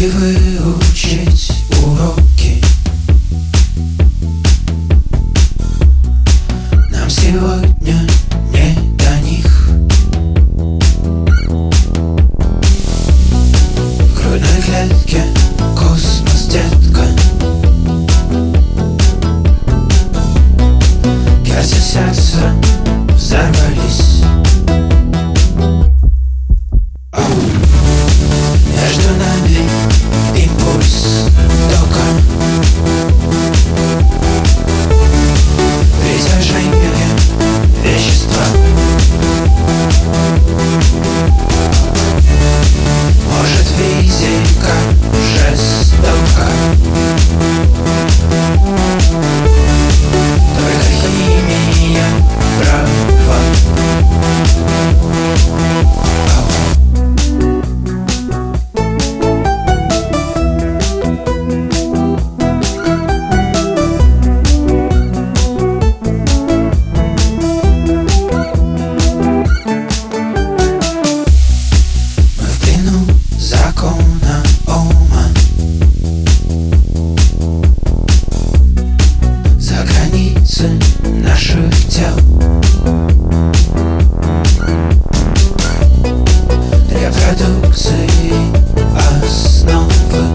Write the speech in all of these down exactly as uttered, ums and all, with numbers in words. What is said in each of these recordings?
Где выучить уроки? Нам сегодня не до них. В грудной клетке космос, детка. Кажется, сердца взорвались. Между нами импульс тока, притяжение вещества. Может, физика жестока, только химия права. Закона Ома, за границы наших тел. Репродукции основы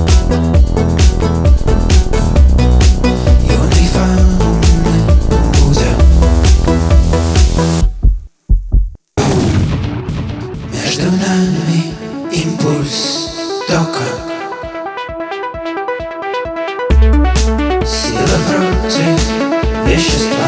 юной фауны будем. Между нами импульс тока, сила против вещества.